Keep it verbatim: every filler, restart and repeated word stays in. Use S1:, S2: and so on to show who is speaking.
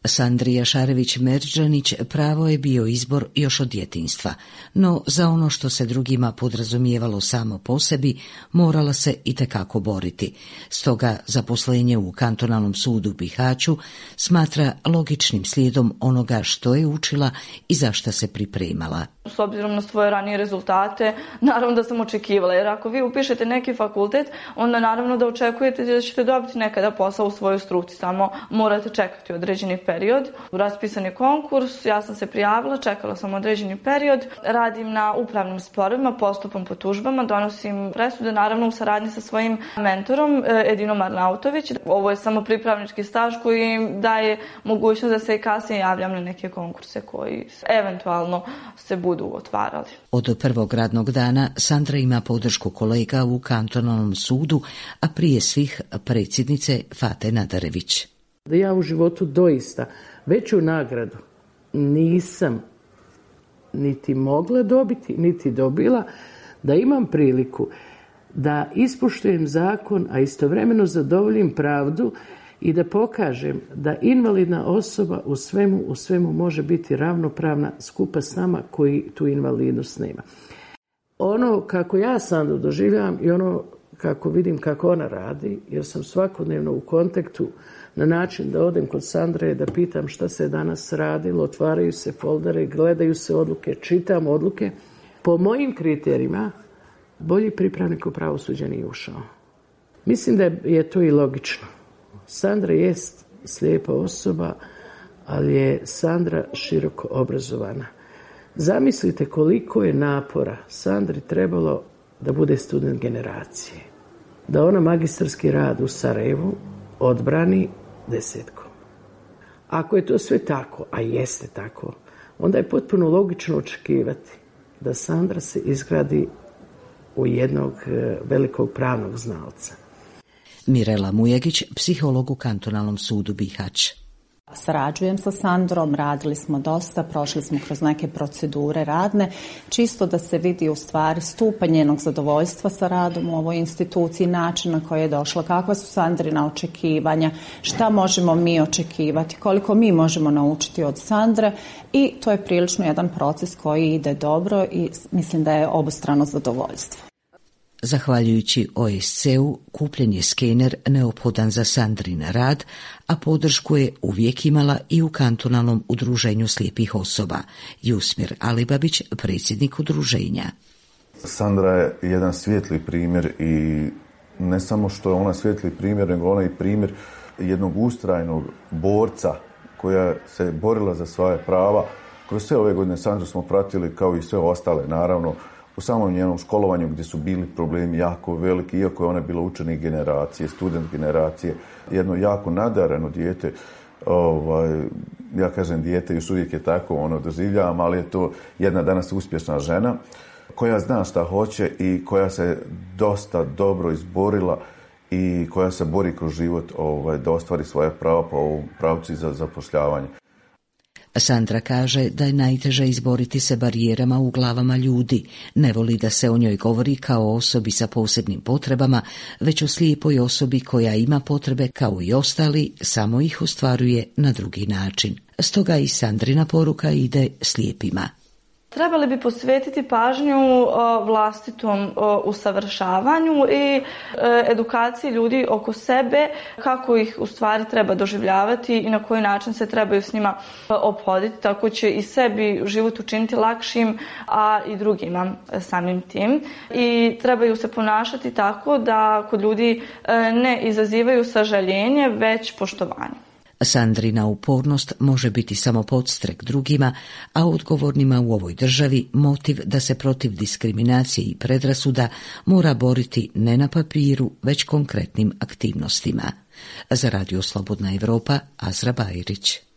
S1: Sandrija Šarević-Merdžanić pravo je bio izbor još od djetinjstva, no za ono što se drugima podrazumijevalo samo po sebi, morala se itekako boriti. Stoga zaposlenje u kantonalnom sudu u Bihaću smatra logičnim slijedom onoga što je učila i za šta se pripremala.
S2: S obzirom na svoje ranije rezultate, naravno da sam očekivala, jer ako vi upišete neki fakultet, onda naravno da očekujete da ćete dobiti nekada posao u svojoj struci, samo morate čekati određeni period. Raspisan je konkurs, ja sam se prijavila, čekala sam određeni period, radim na upravnim sporovima, postupom po tužbama, donosim presude, naravno u saradnji sa svojim mentorom Edinom Arnautović. Ovo je samo pripravnički staž koji daje mogućnost da se i kasnije javljam na neke konkurse koji eventualno se budu otvarali.
S1: Od prvog radnog dana Sandra ima podršku kolega u kantonalnom sudu, a prije svih predsjednice Fate Nadarević.
S3: Da ja u životu doista veću nagradu nisam niti mogla dobiti, niti dobila, da imam priliku da ispoštujem zakon, a istovremeno zadovoljim pravdu i da pokažem da invalidna osoba u svemu, u svemu može biti ravnopravna skupa s nama koji tu invalidnost nema. Ono kako ja Sandru doživljavam i ono kako vidim kako ona radi, jer sam svakodnevno u kontaktu na način da odem kod Sandre, da pitam šta se danas radilo, otvaraju se foldere, gledaju se odluke, čitam odluke. Po mojim kriterijima, bolji pripravnik u pravosuđe nije ušao. Mislim da je to i logično. Sandra jest slijepa osoba, ali je Sandra široko obrazovana. Zamislite koliko je napora Sandri trebalo da bude student generacije. Da ona magistarski rad u Sarajevu odbrani desetkom. Ako je to sve tako, a jeste tako, onda je potpuno logično očekivati da Sandra se izgradi u jednog velikog pravnog znalca.
S1: Mirela Mujegić, psiholog u kantonalnom sudu Bihać.
S4: Sarađujem sa Sandrom, radili smo dosta, prošli smo kroz neke procedure radne, čisto da se vidi u stvari stupanj njenog zadovoljstva sa radom u ovoj instituciji, način na koji je došla, kakva su Sandrina očekivanja, šta možemo mi očekivati, koliko mi možemo naučiti od Sandre, i to je prilično jedan proces koji ide dobro i mislim da je obostrano zadovoljstvo.
S1: Zahvaljujući O S C-u, kupljen je skener neophodan za Sandrin rad, a podršku je uvijek imala i u kantonalnom udruženju slijepih osoba. Jusmir Alibabić, predsjednik udruženja.
S5: Sandra je jedan svijetli primjer i ne samo što je ona svijetli primjer, nego ona je primjer jednog ustrajnog borca koja se borila za svoje prava. Kroz sve ove godine Sandru smo pratili kao i sve ostale, naravno, u samom njenom školovanju gdje su bili problemi jako veliki, iako je ona bila učenik generacije, student generacije, jedno jako nadareno dijete, ovaj, ja kažem dijete, još uvijek je tako, ono doživljavam, ali je to jedna danas uspješna žena koja zna šta hoće i koja se dosta dobro izborila i koja se bori kroz život ovaj, da ostvari svoje prava po ovom pravcu za zapošljavanje.
S1: Sandra kaže da je najteže izboriti se barijerama u glavama ljudi. Ne voli da se o njoj govori kao o osobi sa posebnim potrebama, već o slijepoj osobi koja ima potrebe kao i ostali, samo ih ostvaruje na drugi način. Stoga i Sandrina poruka ide slijepima.
S2: Trebali bi posvetiti pažnju vlastitom usavršavanju i edukaciji ljudi oko sebe, kako ih u stvari treba doživljavati i na koji način se trebaju s njima ophoditi, tako će i sebi život učiniti lakšim, a i drugima samim tim. I trebaju se ponašati tako da kod ljudi ne izazivaju sažaljenje, već poštovanje.
S1: Sandrina upornost može biti samo podstrek drugima, a odgovornima u ovoj državi motiv da se protiv diskriminacije i predrasuda mora boriti ne na papiru, već konkretnim aktivnostima. Za Radio Slobodna Evropa, Azra Bajrić.